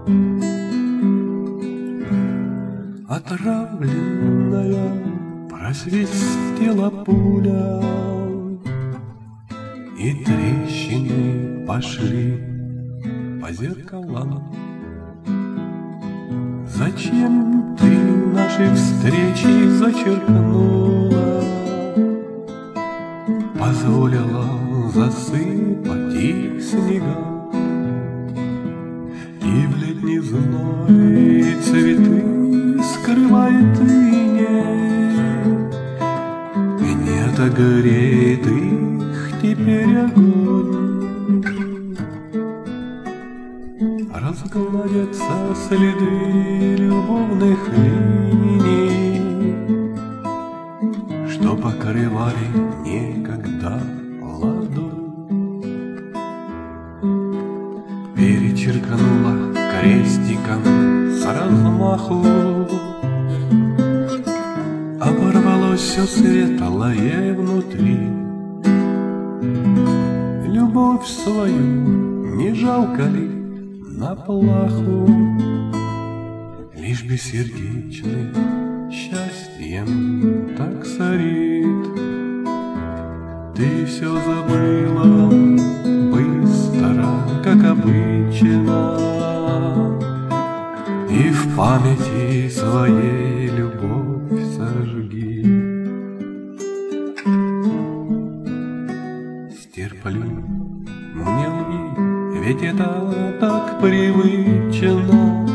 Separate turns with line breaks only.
Отравленная просвистела пуля, и трещины пошли по зеркалам. Зачем ты наши встречи зачеркнула, позволила засыпать их снега? И в летний зной цветы скрывает иней, и не отогреет их теперь огонь. Разгладятся следы любовных линий, что покрывали некогда ладонь. Перечеркнула крестиком с размаху, оборвалось все светлое внутри. Любовь свою не жалко ли на плаху? Лишь бессердечный счастьем так сорит. Ты все забыла быстро, как обычно, и в памяти своей любовь сожги. Стерплю, мне лги, ведь это так привычно.